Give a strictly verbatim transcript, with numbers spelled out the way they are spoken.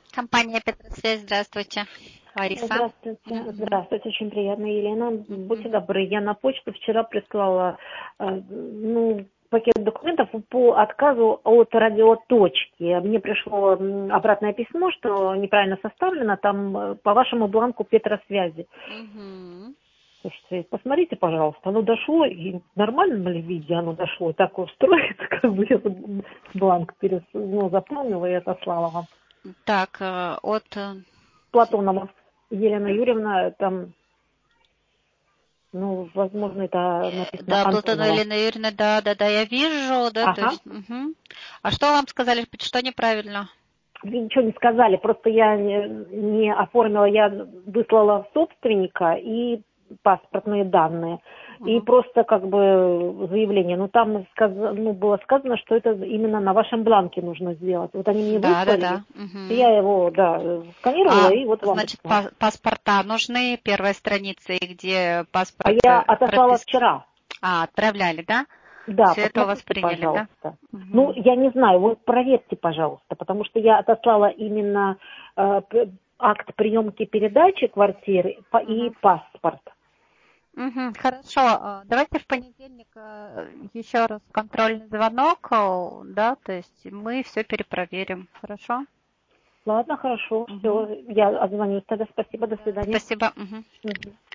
Компания Петросвязь, здравствуйте. Лариса. Здравствуйте. Мгм. Здравствуйте, очень приятно, Елена. Будьте Мгм. добры. Я на почту вчера прислала э, ну, пакет документов по отказу от радиоточки. Мне пришло м, обратное письмо, что неправильно составлено, там э, по вашему бланку Петросвязи. Мгм. Слушайте, посмотрите, пожалуйста, оно дошло, и в нормальном ли виде оно дошло, так устроится, как бы я тут бланк перес, ну, заполнила и отослала вам. Так, э, от... э, Платонова Елена Юрьевна, там, ну, возможно, это написано Да, Платона Антонова. Елена Юрьевна, да, да, да, я вижу, да, то Ага. есть... мгм. А что вам сказали, что неправильно? Вы ничего не сказали, просто я не, не оформила, я выслала в собственника и паспортные данные. И Мгм. просто как бы заявление. Ну, там сказ... ну, было сказано, что это именно на вашем бланке нужно сделать. Вот они мне Да, да, выслали, да. Мгм. я его, да, сканировала А, и вот вам значит, прислала. па- паспорта нужны, первая страница, и где А паспорт я э, отослала прописки. вчера. А, отправляли, да? Да, Все это у вас посмотрите, приняли, да? пожалуйста. Ну, Мгм. я не знаю, вот проверьте, пожалуйста, потому что я отослала именно э, п- акт приемки передачи квартиры по- и Мгм. паспорт. Мгм, хорошо. А, давайте в понедельник э, еще раз контрольный звонок, э, да, то есть мы все перепроверим, хорошо? Ладно, хорошо, Мгм. все, я отзвонюсь тогда, спасибо, до Да, свидания. спасибо. Мгм. Мгм.